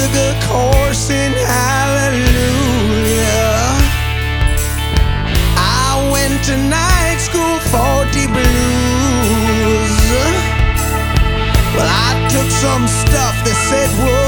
took a course in hallelujah. I went to night school for the blues. Well, I took some stuff they said was